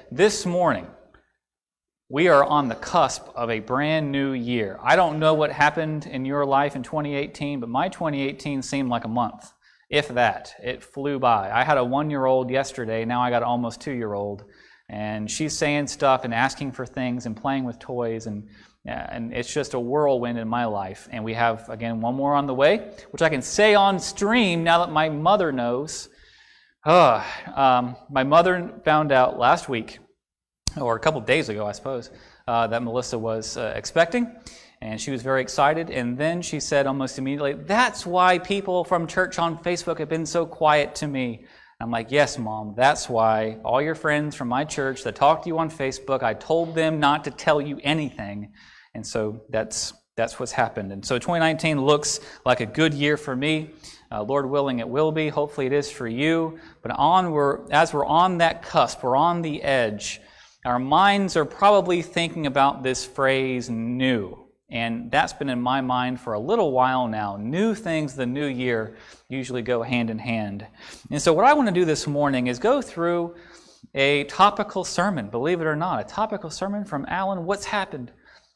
this morning, we are on the cusp of a brand new year. I don't know what happened in your life in 2018, but my 2018 seemed like a month, if that. It flew by. I had a 1-year-old yesterday. Now I got an almost 2-year-old. And she's saying stuff and asking for things and playing with toys. And it's just a whirlwind in my life. And we have, again, one more on the way, which I can say on stream now that my mother knows. My mother found out last week, or a couple days ago, I suppose, that Melissa was expecting, and she was very excited. And then she said almost immediately, "That's why people from church on Facebook have been so quiet to me." I'm like, "Yes, Mom, that's why all your friends from my church that talk to you on Facebook, I told them not to tell you anything." And so that's what's happened. And so 2019 looks like a good year for me. Lord willing, it will be. Hopefully it is for you. But as we're on that cusp, we're on the edge, our minds are probably thinking about this phrase, new. And that's been in my mind for a little while now. New things, the new year, usually go hand in hand. And so what I want to do this morning is go through a topical sermon, believe it or not, a topical sermon from Alan. What's happened?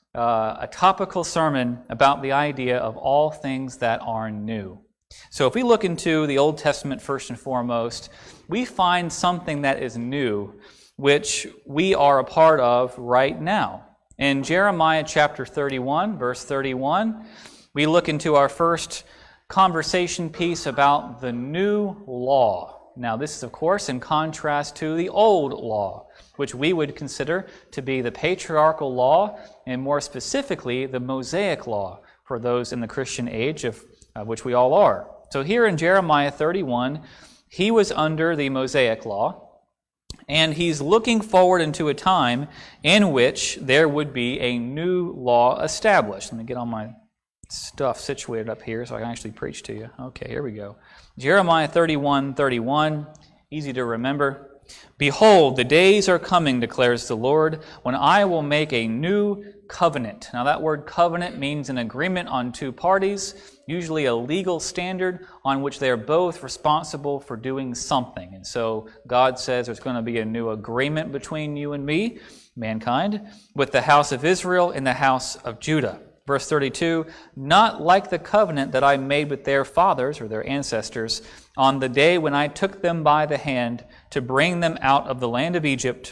A topical sermon about the idea of all things that are new. So if we look into the Old Testament first and foremost, we find something that is new, which we are a part of right now. In Jeremiah chapter 31, verse 31, we look into our first conversation piece about the new law. Now, this is, of course, in contrast to the old law, which we would consider to be the patriarchal law, and more specifically, the Mosaic law for those in the Christian age, of which we all are. So here in Jeremiah 31, he was under the Mosaic law, and he's looking forward into a time in which there would be a new law established. Let me get all my stuff situated up here so I can actually preach to you. Okay, here we go. Jeremiah 31:31, easy to remember. "Behold, the days are coming, declares the Lord, when I will make a new covenant." Now that word covenant means an agreement on two parties, usually a legal standard on which they are both responsible for doing something. And so God says there's going to be a new agreement between you and me, mankind, with the house of Israel and the house of Judah. Verse 32, "Not like the covenant that I made with their fathers," or their ancestors, "on the day when I took them by the hand to bring them out of the land of Egypt."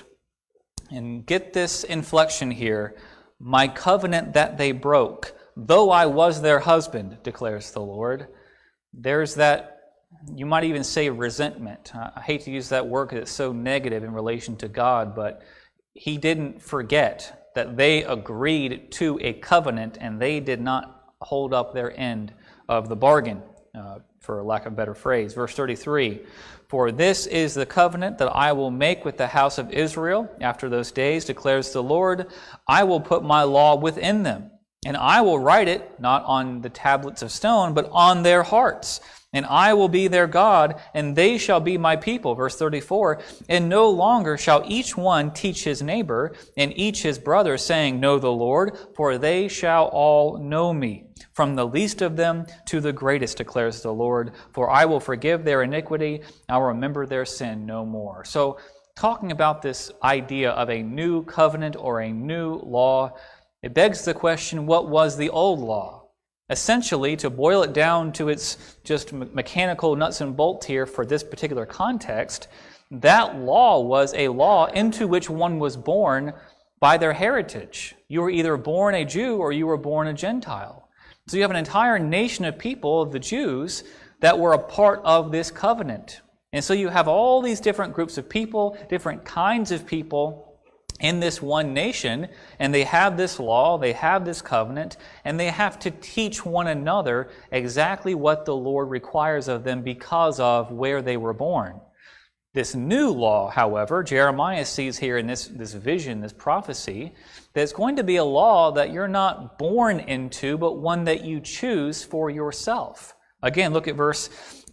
And get this inflection here, "My covenant that they broke, though I was their husband, declares the Lord." There's that, you might even say, resentment. I hate to use that word because it's so negative in relation to God, but he didn't forget that they agreed to a covenant and they did not hold up their end of the bargain, for lack of a better phrase. Verse 33, "For this is the covenant that I will make with the house of Israel after those days, declares the Lord. I will put my law within them, and I will write it not on the tablets of stone, but on their hearts. And I will be their God, and they shall be my people." Verse 34, "And no longer shall each one teach his neighbor and each his brother, saying, 'Know the Lord,' for they shall all know me, from the least of them to the greatest, declares the Lord. For I will forgive their iniquity, I will remember their sin no more." So, talking about this idea of a new covenant or a new law, it begs the question, what was the old law? Essentially, to boil it down to its just mechanical nuts and bolts here for this particular context, that law was a law into which one was born by their heritage. You were either born a Jew or you were born a Gentile. So you have an entire nation of people, the Jews, that were a part of this covenant. And so you have all these different groups of people, different kinds of people in this one nation, and they have this law, they have this covenant, and they have to teach one another exactly what the Lord requires of them because of where they were born. This new law, however, Jeremiah sees here in this vision, this prophecy, that it's going to be a law that you're not born into, but one that you choose for yourself. Again, look at verse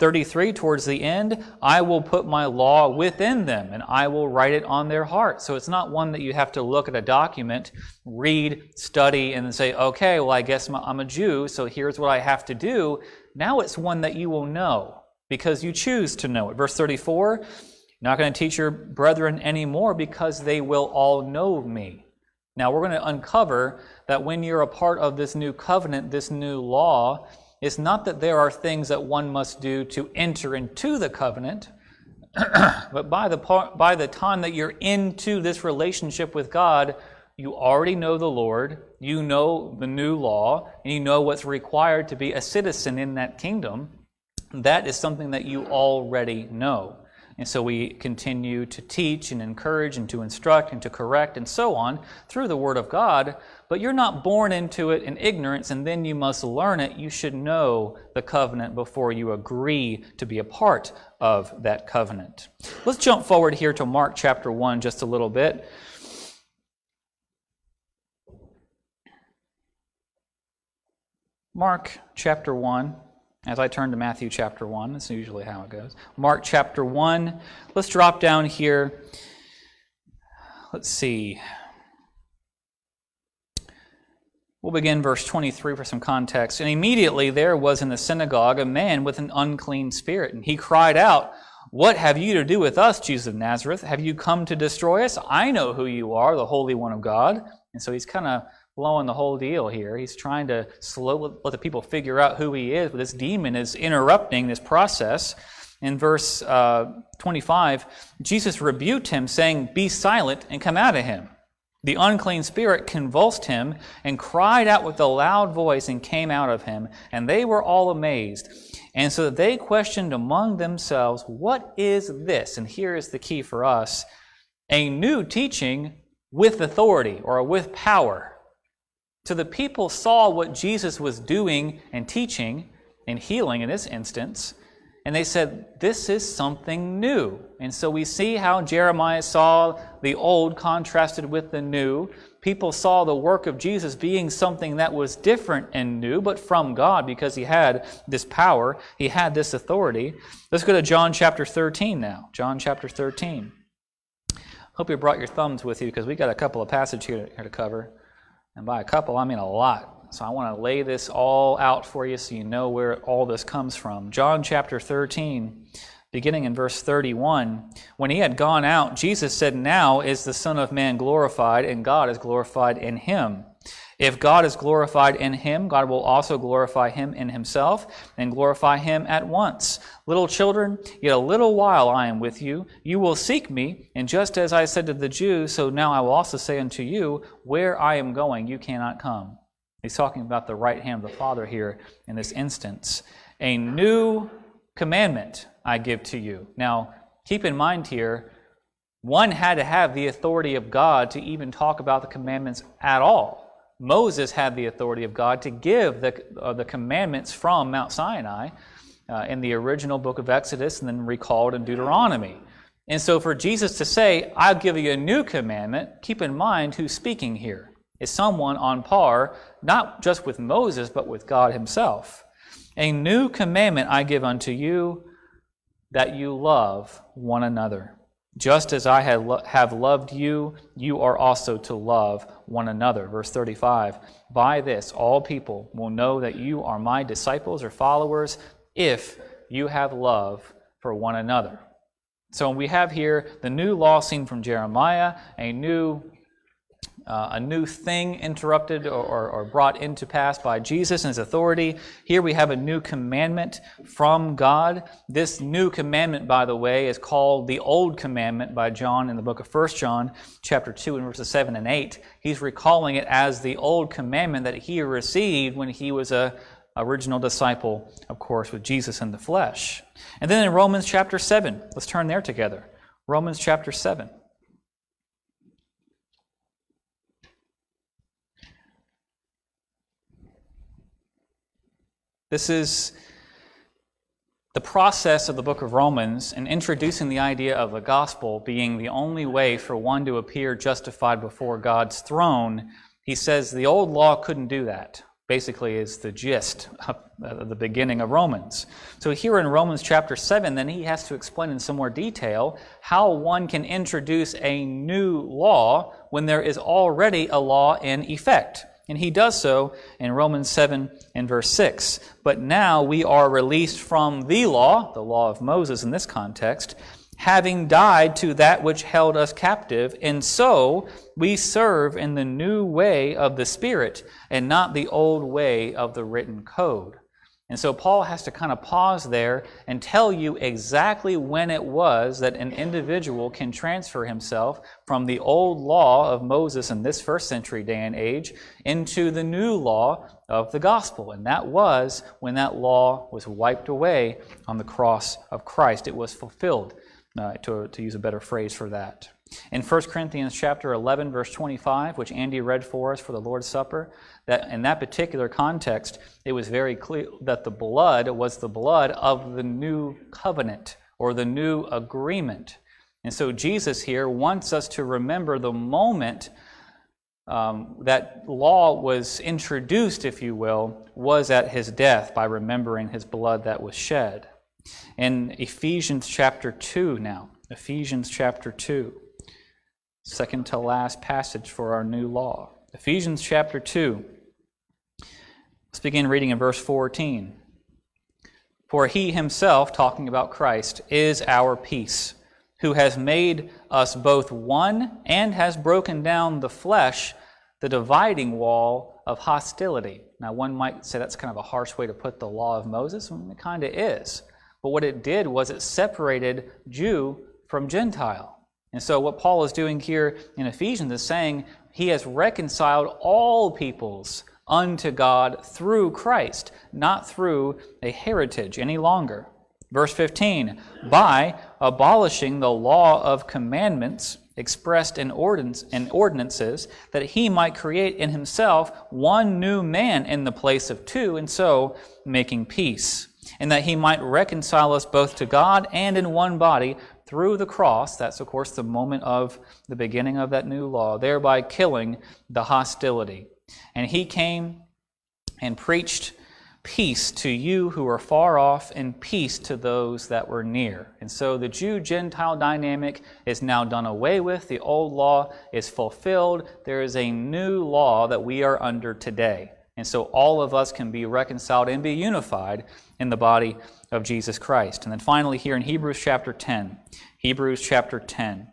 33 towards the end. "I will put my law within them, and I will write it on their heart." So it's not one that you have to look at a document, read, study, and then say, "Okay, well, I guess I'm a Jew, so here's what I have to do." Now it's one that you will know because you choose to know it. Verse 34, You're not going to teach your brethren anymore because they will all know me. Now, we're going to uncover that when you're a part of this new covenant, this new law, it's not that there are things that one must do to enter into the covenant, but by the time that you're into this relationship with God, you already know the Lord, you know the new law, and you know what's required to be a citizen in that kingdom. That is something that you already know. And so we continue to teach and encourage and to instruct and to correct and so on through the Word of God, but you're not born into it in ignorance and then you must learn it. You should know the covenant before you agree to be a part of that covenant. Let's jump forward here to Mark chapter 1 just a little bit. Mark chapter 1. As I turn to Matthew chapter 1, that's usually how it goes. Mark chapter 1. Let's drop down here. Let's see. We'll begin verse 23 for some context. And immediately there was in the synagogue a man with an unclean spirit. And he cried out, "What have you to do with us, Jesus of Nazareth? Have you come to destroy us? I know who you are, the Holy One of God." And so he's kind of blowing the whole deal here. He's trying to let the people figure out who he is, but this demon is interrupting this process. In verse 25, Jesus rebuked him, saying, "Be silent and come out of him." The unclean spirit convulsed him and cried out with a loud voice and came out of him, and they were all amazed. And so they questioned among themselves, "What is this?" And here is the key for us: a new teaching with authority or with power. So the people saw what Jesus was doing and teaching and healing in this instance, and they said, "This is something new." And so we see how Jeremiah saw the old contrasted with the new. People saw the work of Jesus being something that was different and new, but from God because he had this power, he had this authority. Let's go to John chapter 13 now. John chapter 13. Hope you brought your thumbs with you because we got a couple of passages here to cover. And by a couple, I mean a lot. So I want to lay this all out for you so you know where all this comes from. John chapter 13, beginning in verse 31. When he had gone out, Jesus said, "Now is the Son of Man glorified, and God is glorified in him. If God is glorified in him, God will also glorify him in himself, and glorify him at once. Little children, yet a little while I am with you. You will seek me, and just as I said to the Jews, so now I will also say unto you, where I am going, you cannot come." He's talking about the right hand of the Father here in this instance. "A new commandment I give to you." Now, keep in mind here, one had to have the authority of God to even talk about the commandments at all. Moses had the authority of God to give the commandments from Mount Sinai in the original book of Exodus and then recalled in Deuteronomy. And so for Jesus to say, "I'll give you a new commandment," keep in mind who's speaking here. It's someone on par, not just with Moses, but with God himself. "A new commandment I give unto you, that you love one another. Just as I have loved you, you are also to love one another." Verse 35, "By this all people will know that you are my disciples or followers, if you have love for one another." So we have here the new law seen from Jeremiah, a new thing interrupted or brought into pass by Jesus and his authority. Here we have a new commandment from God. This new commandment, by the way, is called the Old Commandment by John in the book of 1 John, chapter 2, and verses 7 and 8. He's recalling it as the Old Commandment that he received when he was a original disciple, of course, with Jesus in the flesh. And then in Romans chapter 7, let's turn there together. Romans chapter 7. This is the process of the book of Romans in introducing the idea of the gospel being the only way for one to appear justified before God's throne. He says the old law couldn't do that, basically is the gist of the beginning of Romans. So here in Romans chapter 7, then he has to explain in some more detail how one can introduce a new law when there is already a law in effect. And he does so in Romans 7 and verse 6. "But now we are released from the law of Moses in this context, having died to that which held us captive, and so we serve in the new way of the Spirit and not the old way of the written code. And so Paul has to kind of pause there and tell you exactly when it was that an individual can transfer himself from the old law of Moses in this first century day and age into the new law of the gospel. And that was when that law was wiped away on the cross of Christ. It was fulfilled, to use a better phrase for that. In 1 Corinthians chapter 11, verse 25, which Andy read for us for the Lord's Supper, that in that particular context, it was very clear that the blood was the blood of the new covenant or the new agreement. And so Jesus here wants us to remember the moment that law was introduced, if you will, was at his death by remembering his blood that was shed. In Ephesians chapter 2 now, Ephesians chapter 2, second to last passage for our new law. Ephesians chapter 2. Let's begin reading in verse 14. For he himself, talking about Christ, is our peace, who has made us both one and has broken down the flesh, the dividing wall of hostility. Now one might say that's kind of a harsh way to put the law of Moses. It kind of is. But what it did was it separated Jew from Gentile. And so what Paul is doing here in Ephesians is saying he has reconciled all peoples unto God through Christ, not through a heritage any longer. Verse 15, by abolishing the law of commandments expressed in ordinances, that he might create in himself one new man in the place of two, and so making peace, and that he might reconcile us both to God and in one body through the cross. That's, of course, the moment of the beginning of that new law, thereby killing the hostility. And he came and preached peace to you who are far off and peace to those that were near. And so the Jew-Gentile dynamic is now done away with. The old law is fulfilled. There is a new law that we are under today. And so all of us can be reconciled and be unified in the body of Jesus Christ. And then finally here in Hebrews chapter 10. Hebrews chapter 10.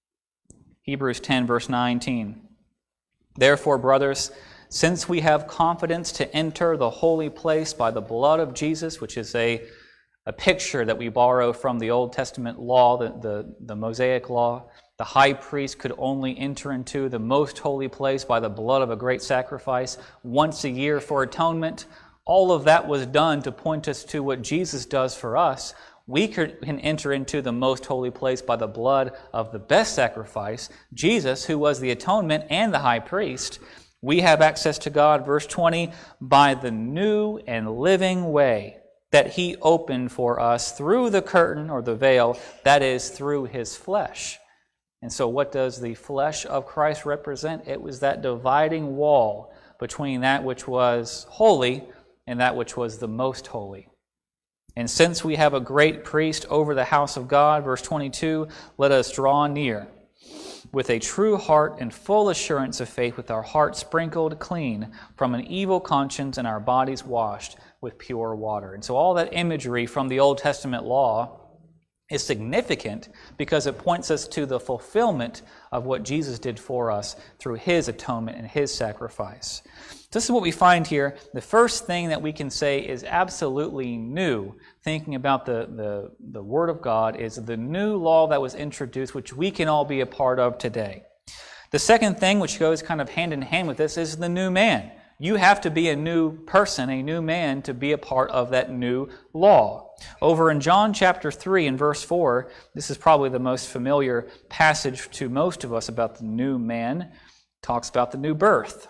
Hebrews 10 verse 19. Therefore, brothers, since we have confidence to enter the holy place by the blood of Jesus, which is a picture that we borrow from the Old Testament law, the Mosaic law, the high priest could only enter into the most holy place by the blood of a great sacrifice once a year for atonement. All of that was done to point us to what Jesus does for us. We can enter into the most holy place by the blood of the best sacrifice, Jesus, who was the atonement and the high priest. We have access to God, verse 20, by the new and living way that he opened for us through the curtain or the veil, that is, through his flesh. And so what does the flesh of Christ represent? It was that dividing wall between that which was holy and that which was the most holy. And since we have a great priest over the house of God, verse 22, let us draw near with a true heart and full assurance of faith, with our hearts sprinkled clean from an evil conscience and our bodies washed with pure water. And so all that imagery from the Old Testament law is significant because it points us to the fulfillment of what Jesus did for us through his atonement and his sacrifice. This is what we find here. The first thing that we can say is absolutely new, thinking about the Word of God, is the new law that was introduced, which we can all be a part of today. The second thing, which goes kind of hand in hand with this, is the new man. You have to be a new person, a new man, to be a part of that new law. Over in John chapter 3 and verse 4, this is probably the most familiar passage to most of us about the new man. It talks about the new birth.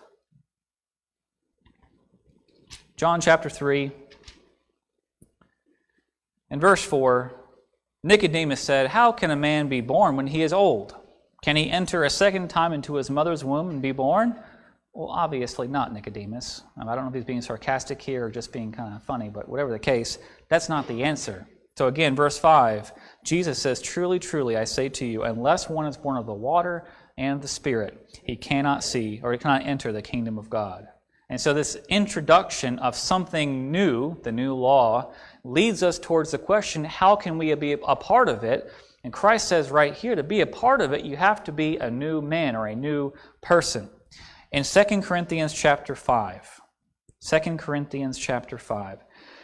John chapter 3 and verse 4, Nicodemus said, "How can a man be born when he is old? Can he enter a second time into his mother's womb and be born?" Well, obviously not, Nicodemus. I don't know if he's being sarcastic here or just being kind of funny, but whatever the case, that's not the answer. So again, verse 5, Jesus says, "Truly, truly, I say to you, unless one is born of the water and the Spirit, he cannot see or he cannot enter the kingdom of God." And so this introduction of something new, the new law, leads us towards the question, how can we be a part of it? And Christ says right here, to be a part of it, you have to be a new man or a new person. In 2 Corinthians chapter 5, 2 Corinthians chapter 5,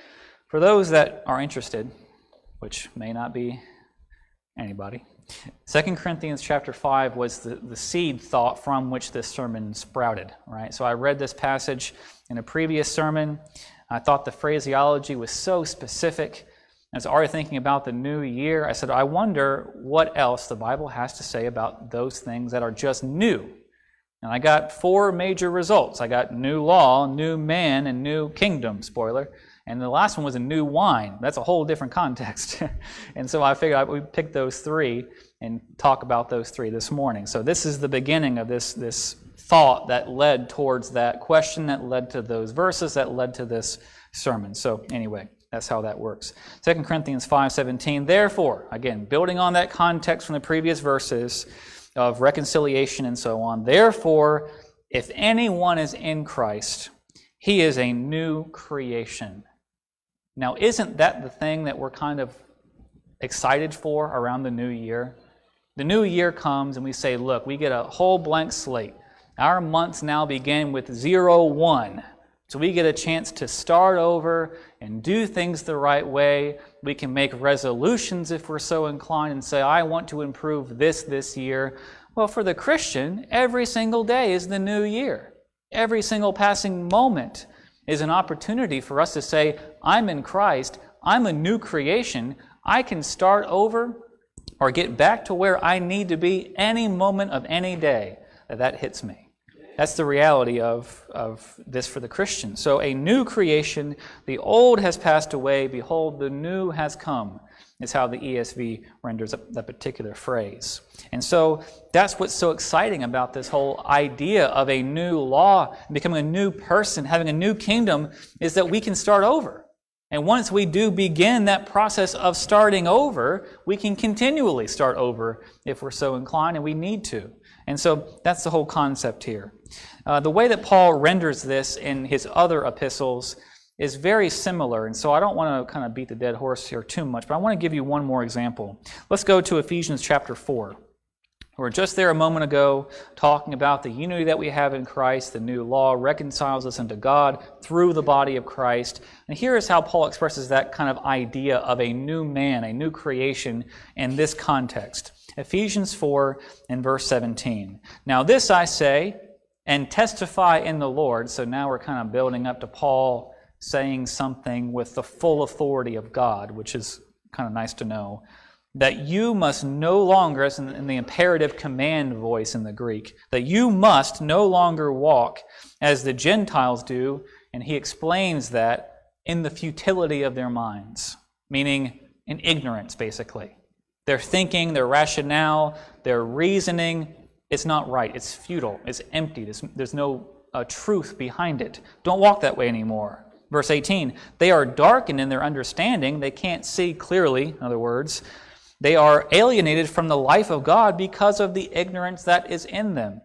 for those that are interested, which may not be anybody, 2 Corinthians chapter 5 was the seed thought from which this sermon sprouted, right? So I read this passage in a previous sermon. I thought the phraseology was so specific. As I was already thinking about the new year, I said, I wonder what else the Bible has to say about those things that are just new. And I got 4 major results. I got new law, new man, and new kingdom, spoiler. And the last one was a new wine. That's a whole different context. And so I figured I would pick those 3 and talk about those 3 this morning. So this is the beginning of this thought that led towards that question, that led to those verses, that led to this sermon. So anyway, that's how that works. 2 Corinthians 5:17, therefore, again, building on that context from the previous verses of reconciliation and so on, therefore, if anyone is in Christ, he is a new creation. Now, isn't that the thing that we're kind of excited for around the new year? The new year comes and we say, look, we get a whole blank slate. Our months now begin with 0-1. So we get a chance to start over and do things the right way. We can make resolutions if we're so inclined and say, I want to improve this year. Well, for the Christian, every single day is the new year. Every single passing moment is an opportunity for us to say, I'm in Christ, I'm a new creation, I can start over or get back to where I need to be any moment of any day that hits me. That's the reality of this for the Christian. So a new creation, the old has passed away, behold, the new has come, is how the ESV renders that particular phrase. And so that's what's so exciting about this whole idea of a new law, becoming a new person, having a new kingdom, is that we can start over. And once we do begin that process of starting over, we can continually start over if we're so inclined, and we need to. And so that's the whole concept here. The way that Paul renders this in his other epistles is very similar, and so I don't want to kind of beat the dead horse here too much, but I want to give you one more example. Let's go to Ephesians chapter 4. We were just there a moment ago talking about the unity that we have in Christ. The new law reconciles us unto God through the body of Christ. And here is how Paul expresses that kind of idea of a new man, a new creation in this context. Ephesians 4 and verse 17. Now this I say, and testify in the Lord. So now we're kind of building up to Paul saying something with the full authority of God, which is kind of nice to know, that you must no longer, as in the imperative command voice in the Greek, that you must no longer walk as the Gentiles do, and he explains that in the futility of their minds, meaning in ignorance, basically. Their thinking, their rationale, their reasoning, it's not right, it's futile, it's empty, there's no truth behind it. Don't walk that way anymore. Verse 18, they are darkened in their understanding, they can't see clearly, in other words. They are alienated from the life of God because of the ignorance that is in them,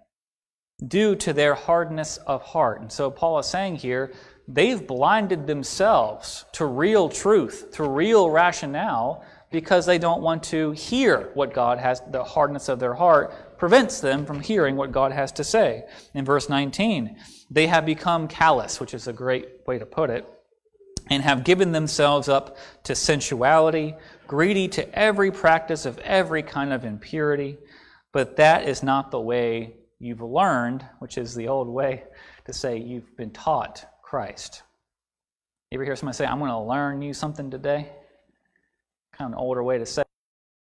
due to their hardness of heart. And so Paul is saying here, they've blinded themselves to real truth, to real rationale, because they don't want to hear what God has. The hardness of their heart prevents them from hearing what God has to say. In verse 19, they have become callous, which is a great way to put it, and have given themselves up to sensuality, greedy to every practice of every kind of impurity. But that is not the way you've learned, which is the old way to say you've been taught Christ. You ever hear somebody say, I'm going to learn you something today? Kind of an older way to say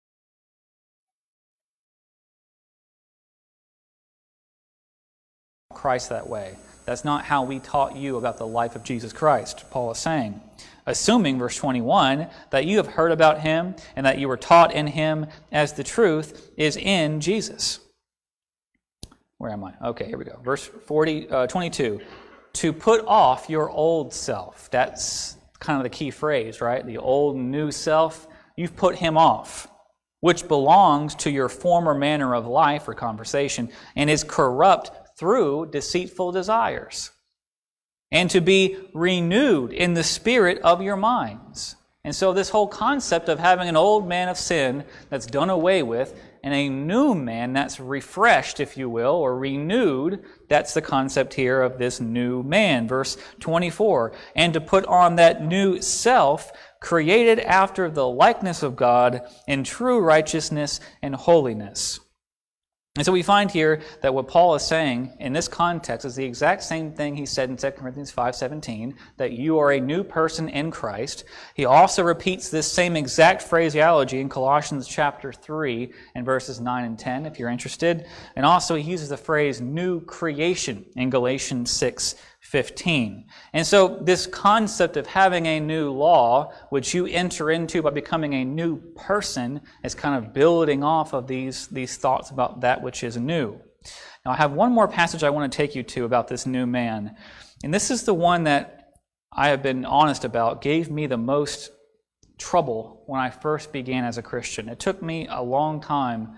Christ that way. That's not how we taught you about the life of Jesus Christ, Paul is saying. Assuming, verse 21, that you have heard about him and that you were taught in him as the truth is in Jesus. Where am I? Okay, here we go. Verse 22. To put off your old self. That's kind of the key phrase, right? The old and new self. You've put him off, which belongs to your former manner of life or conversation and is corrupt through deceitful desires, and to be renewed in the spirit of your minds, And so this whole concept of having an old man of sin that's done away with and a new man that's refreshed, if you will, or renewed, that's the concept here of this new man. Verse 24, and to put on that new self, created after the likeness of God in true righteousness and holiness. And so we find here that what Paul is saying in this context is the exact same thing he said in 2 Corinthians 5:17, that you are a new person in Christ. He also repeats this same exact phraseology in Colossians chapter 3 and verses 9 and 10, if you're interested. And also he uses the phrase new creation in Galatians 6:15. And so this concept of having a new law, which you enter into by becoming a new person, is kind of building off of these thoughts about that which is new. Now I have one more passage I want to take you to about this new man. And this is the one that I have been honest about, gave me the most trouble when I first began as a Christian. It took me a long time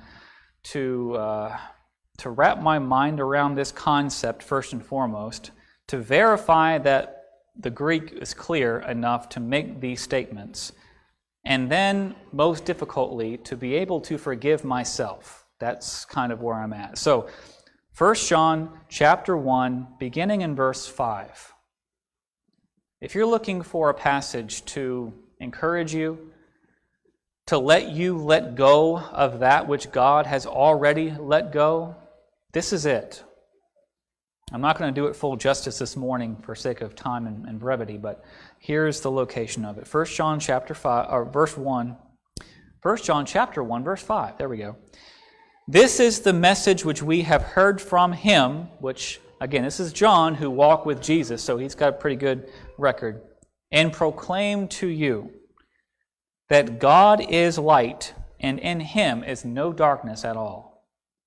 to wrap my mind around this concept, first and foremost, to verify that the Greek is clear enough to make these statements, and then, most difficultly, to be able to forgive myself. That's kind of where I'm at. So, 1 John chapter 1, beginning in verse 5. If you're looking for a passage to encourage you, to let you let go of that which God has already let go, this is it. I'm not going to do it full justice this morning for sake of time and brevity, but here's the location of it. 1 John chapter 5, or verse 1. 1 John chapter 1, verse 5. There we go. This is the message which we have heard from him, which, again, this is John who walked with Jesus, so he's got a pretty good record, and proclaim to you that God is light, and in him is no darkness at all.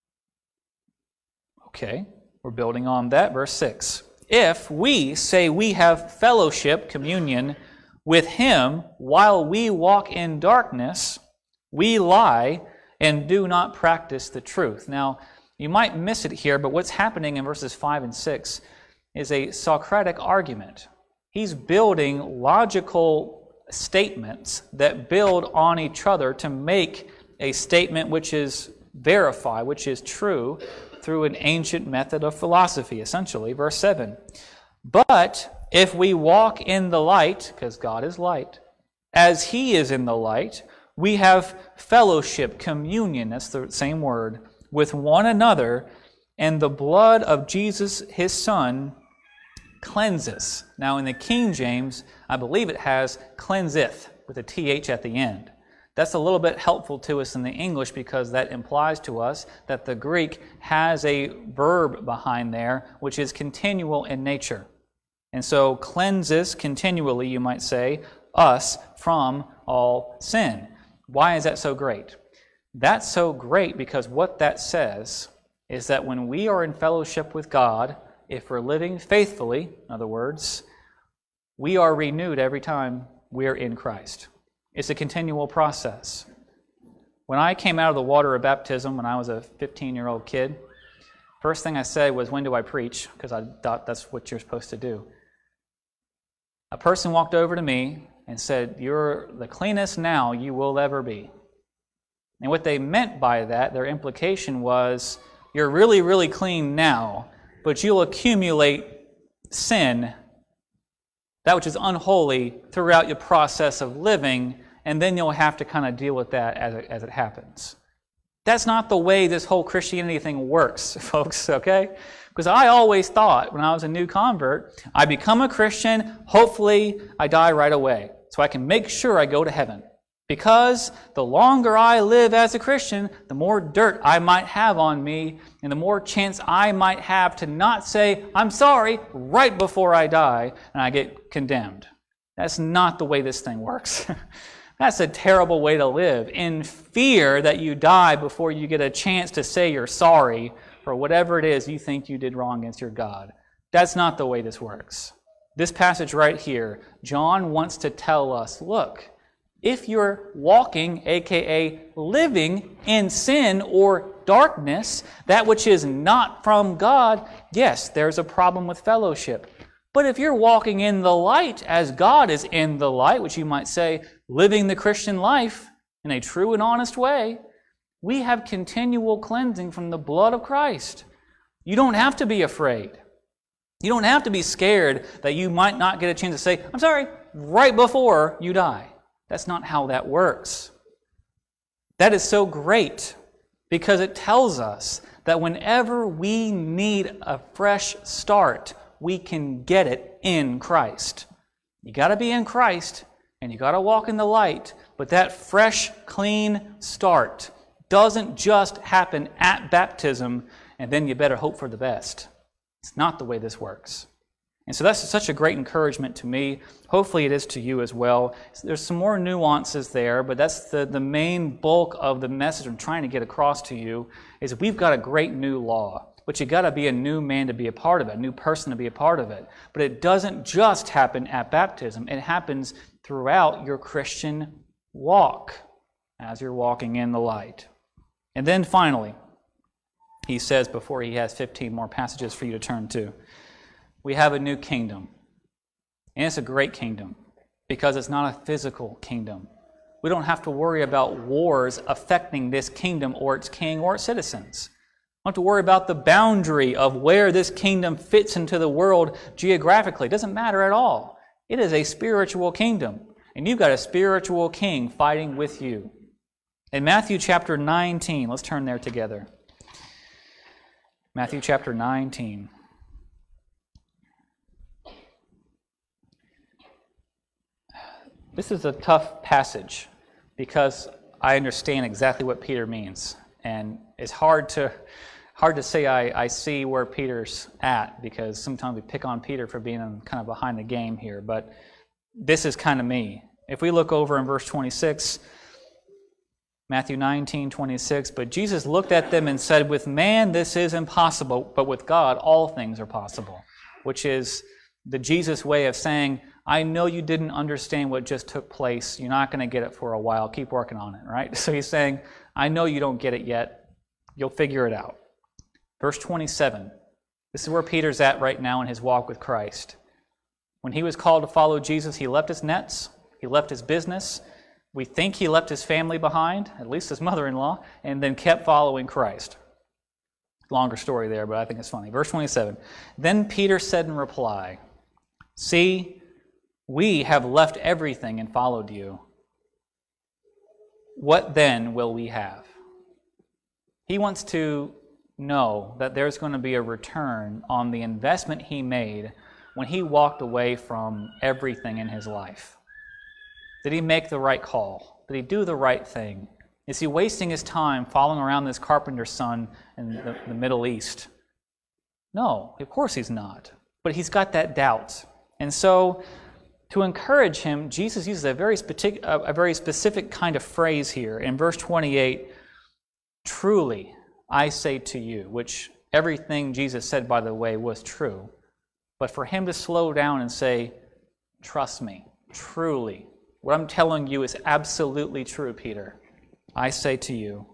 Okay. We're building on that. Verse 6. If we say we have fellowship, communion, with him while we walk in darkness, we lie and do not practice the truth. Now, you might miss it here, but what's happening in verses 5 and 6 is a Socratic argument. He's building logical statements that build on each other to make a statement which is verified, which is true, through an ancient method of philosophy, essentially. Verse 7. But if we walk in the light, because God is light, as he is in the light, we have fellowship, communion, that's the same word, with one another, and the blood of Jesus, his Son, cleanses. Now in the King James, I believe it has cleanseth, with a th at the end. That's a little bit helpful to us in the English because that implies to us that the Greek has a verb behind there which is continual in nature. And so cleanses continually, you might say, us from all sin. Why is that so great? That's so great because what that says is that when we are in fellowship with God, if we're living faithfully, in other words, we are renewed every time we're in Christ. It's a continual process. When I came out of the water of baptism when I was a 15-year-old kid, first thing I said was, when do I preach? Because I thought that's what you're supposed to do. A person walked over to me and said, you're the cleanest now you will ever be. And what they meant by that, their implication was, you're really, really clean now, but you'll accumulate sin, that which is unholy, throughout your process of living, and then you'll have to kind of deal with that as it happens. That's not the way this whole Christianity thing works, folks, okay? Because I always thought, when I was a new convert, I become a Christian, hopefully I die right away, so I can make sure I go to heaven. Because the longer I live as a Christian, the more dirt I might have on me, and the more chance I might have to not say, I'm sorry, right before I die, and I get condemned. That's not the way this thing works. That's a terrible way to live, in fear that you die before you get a chance to say you're sorry for whatever it is you think you did wrong against your God. That's not the way this works. This passage right here, John wants to tell us, look, if you're walking, aka living in sin or darkness, that which is not from God, yes, there's a problem with fellowship. But if you're walking in the light as God is in the light, which you might say, living the Christian life in a true and honest way, we have continual cleansing from the blood of Christ. You don't have to be afraid. You don't have to be scared that you might not get a chance to say, I'm sorry, right before you die. That's not how that works. That is so great because it tells us that whenever we need a fresh start, we can get it in Christ. You got to be in Christ and you got to walk in the light, but that fresh, clean start doesn't just happen at baptism and then you better hope for the best. It's not the way this works. And so that's such a great encouragement to me. Hopefully it is to you as well. There's some more nuances there, but that's the main bulk of the message I'm trying to get across to you, is we've got a great new law. But you got to be a new man to be a part of it, a new person to be a part of it. But it doesn't just happen at baptism. It happens throughout your Christian walk as you're walking in the light. And then finally, he says before he has 15 more passages for you to turn to, we have a new kingdom. And it's a great kingdom because it's not a physical kingdom. We don't have to worry about wars affecting this kingdom or its king or its citizens. We don't have to worry about the boundary of where this kingdom fits into the world geographically. It doesn't matter at all. It is a spiritual kingdom. And you've got a spiritual king fighting with you. In Matthew chapter 19, let's turn there together. Matthew chapter 19. This is a tough passage because I understand exactly what Peter means. And it's hard to say I see where Peter's at because sometimes we pick on Peter for being kind of behind the game here. But this is kind of me. If we look over in verse 26, Matthew 19:26, but Jesus looked at them and said, with man this is impossible, but with God all things are possible. Which is the Jesus way of saying, I know you didn't understand what just took place. You're not going to get it for a while. Keep working on it, right? So he's saying, I know you don't get it yet. You'll figure it out. Verse 27. This is where Peter's at right now in his walk with Christ. When he was called to follow Jesus, he left his nets. He left his business. We think he left his family behind, at least his mother-in-law, and then kept following Christ. Longer story there, but I think it's funny. Verse 27. Then Peter said in reply, see, we have left everything and followed you. What then will we have? He wants to know that there's going to be a return on the investment he made when he walked away from everything in his life. Did he make the right call? Did he do the right thing? Is he wasting his time following around this carpenter's son in the Middle East? No, of course he's not. But he's got that doubt. And so, to encourage him, Jesus uses a very specific kind of phrase here. In verse 28, truly, I say to you, which everything Jesus said, by the way, was true. But for him to slow down and say, trust me, truly, what I'm telling you is absolutely true, Peter. I say to you,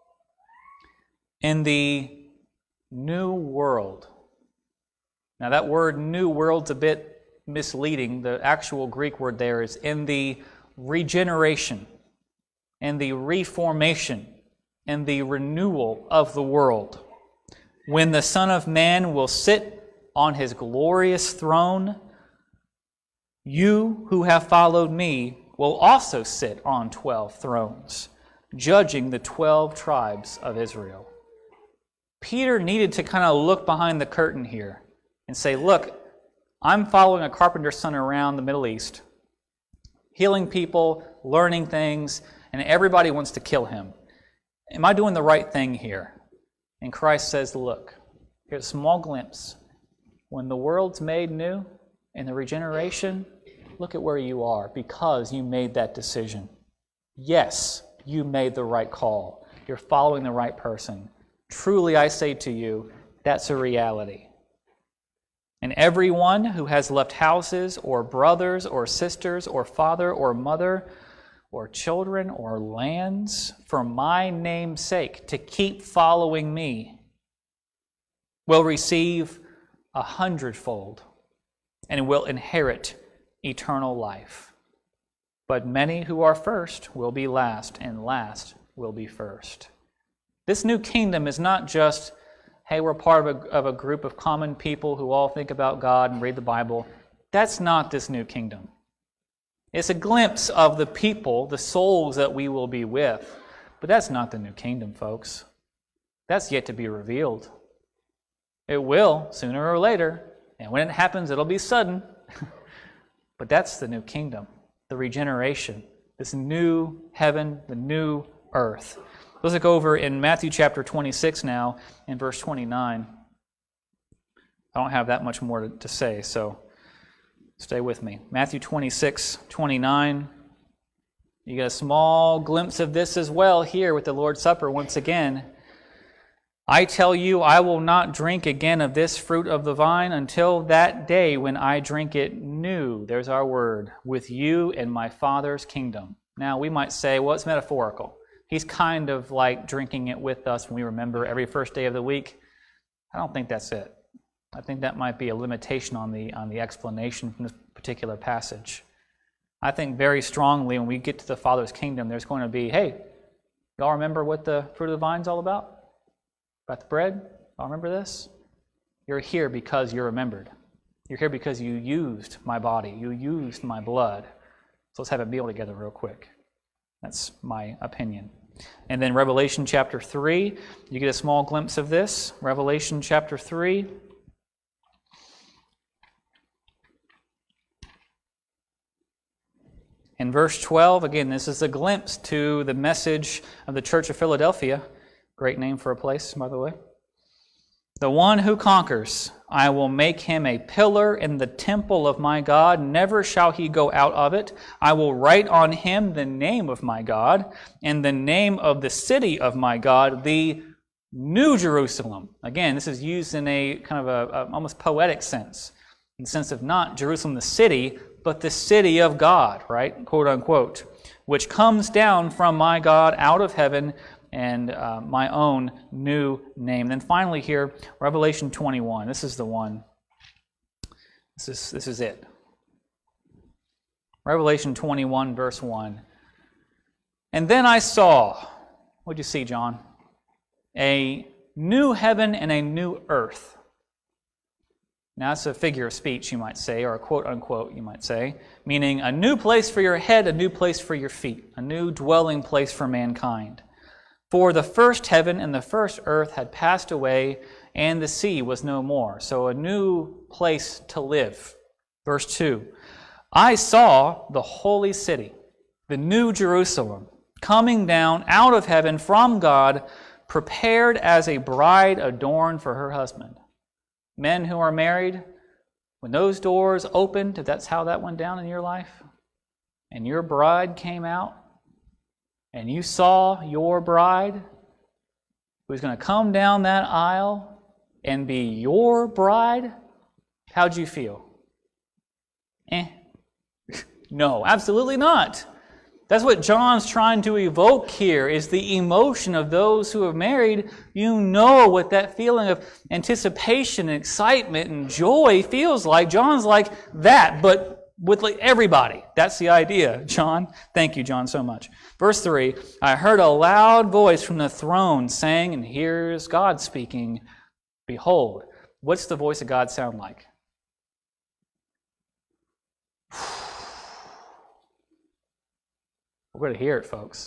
in the new world. Now that word new world's a bit misleading. The actual Greek word there is in the regeneration, in the reformation, in the renewal of the world. When the Son of Man will sit on his glorious throne, you who have followed me will also sit on 12 thrones, judging the 12 tribes of Israel. Peter needed to kind of look behind the curtain here and say, look, I'm following a carpenter's son around the Middle East, healing people, learning things, and everybody wants to kill him. Am I doing the right thing here? And Christ says, look, here's a small glimpse. When the world's made new in the regeneration, look at where you are because you made that decision. Yes, you made the right call. You're following the right person. Truly, I say to you, that's a reality. And everyone who has left houses or brothers or sisters or father or mother or children or lands for my name's sake to keep following me will receive 100-fold and will inherit eternal life. But many who are first will be last, and last will be first. This new kingdom is not just, hey, we're part of a group of common people who all think about God and read the Bible. That's not this new kingdom. It's a glimpse of the people, the souls that we will be with. But that's not the new kingdom, folks. That's yet to be revealed. It will, sooner or later. And when it happens, it'll be sudden. But that's the new kingdom, the regeneration, this new heaven, the new earth. Let's look over in Matthew chapter 26 now, in verse 29. I don't have that much more to say, so stay with me. Matthew 26, 29. You get a small glimpse of this as well here with the Lord's Supper once again. I tell you, I will not drink again of this fruit of the vine until that day when I drink it new, there's our word, with you in my Father's kingdom. Now, we might say, well, it's metaphorical. He's kind of like drinking it with us when we remember every first day of the week. I don't think that's it. I think that might be a limitation on the explanation from this particular passage. I think very strongly when we get to the Father's kingdom, there's going to be, hey, y'all remember what the fruit of the vine is all about? About the bread? Y'all remember this? You're here because you're remembered. You're here because you used my body. You used my blood. So let's have a meal together real quick. That's my opinion. And then Revelation chapter 3, you get a small glimpse of this. Revelation chapter 3. In verse 12, again, this is a glimpse to the message of the Church of Philadelphia. Great name for a place, by the way. The one who conquers, I will make him a pillar in the temple of my God. Never shall he go out of it. I will write on him the name of my God and the name of the city of my God, the New Jerusalem. Again, this is used in a kind of a almost poetic sense, in the sense of not Jerusalem the city, but the city of God, right? Quote unquote, which comes down from my God out of heaven, and my own new name. Then finally here, Revelation 21. This is the one. This is it. Revelation 21, verse 1. And then I saw, what'd you see, John? A new heaven and a new earth. Now that's a figure of speech, you might say, or a quote unquote, you might say, meaning a new place for your head, a new place for your feet, a new dwelling place for mankind. For the first heaven and the first earth had passed away, and the sea was no more. So a new place to live. Verse 2. I saw the holy city, the new Jerusalem, coming down out of heaven from God, prepared as a bride adorned for her husband. Men who are married, when those doors opened, if that's how that went down in your life, and your bride came out, and you saw your bride who's going to come down that aisle and be your bride, how'd you feel? No, absolutely not. That's what John's trying to evoke here, is the emotion of those who have married. You know what that feeling of anticipation and excitement and joy feels like. John's like that, but with like everybody. That's the idea, John. Thank you, John, so much. Verse 3, I heard a loud voice from the throne saying, and here's God speaking, behold. What's the voice of God sound like? We're going to hear it, folks.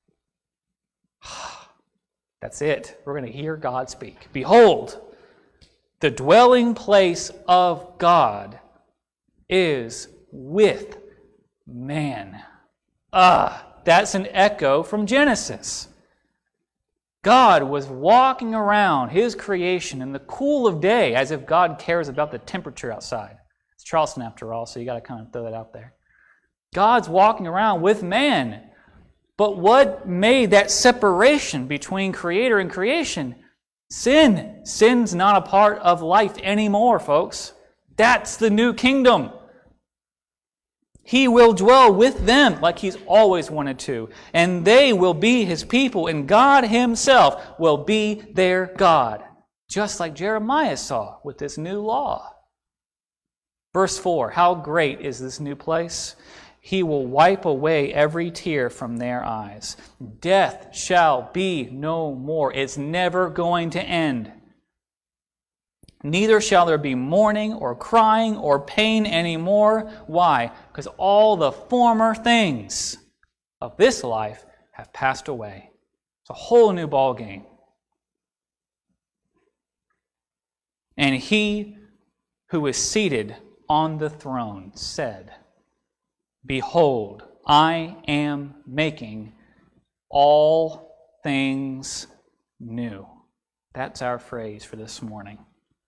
That's it. We're going to hear God speak. Behold, the dwelling place of God is with man. That's an echo from Genesis. God was walking around His creation in the cool of day, as if God cares about the temperature outside. It's Charleston after all, so you got to kind of throw that out there. God's walking around with man. But what made that separation between Creator and creation? Sin. Sin's not a part of life anymore, folks. That's the new kingdom. He will dwell with them like He's always wanted to. And they will be His people, and God Himself will be their God. Just like Jeremiah saw with this new law. Verse 4, how great is this new place? He will wipe away every tear from their eyes. Death shall be no more. It's never going to end. Neither shall there be mourning or crying or pain anymore. Why? Because all the former things of this life have passed away. It's a whole new ball game. And he who is seated on the throne said, Behold, I am making all things new. That's our phrase for this morning.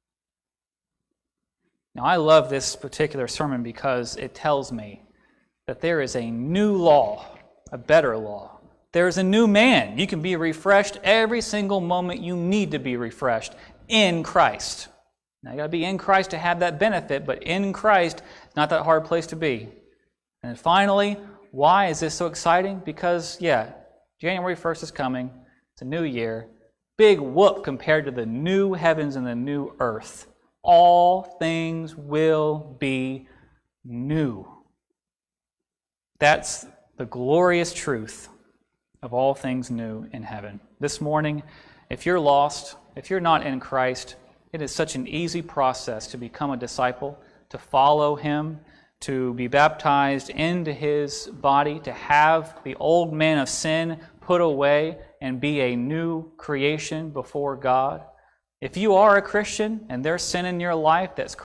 Now, I love this particular sermon because it tells me that there is a new law, a better law. There's a new man. You can be refreshed every single moment you need to be refreshed in Christ. Now, you got to be in Christ to have that benefit, but in Christ, it's not that hard place to be. And finally, why is this so exciting? Because, January 1st is coming. It's a new year. Big whoop compared to the new heavens and the new earth. All things will be new. That's the glorious truth of all things new in heaven. This morning, if you're lost, if you're not in Christ, it is such an easy process to become a disciple, to follow Him, to be baptized into His body, to have the old man of sin put away and be a new creation before God. If you are a Christian and there's sin in your life that's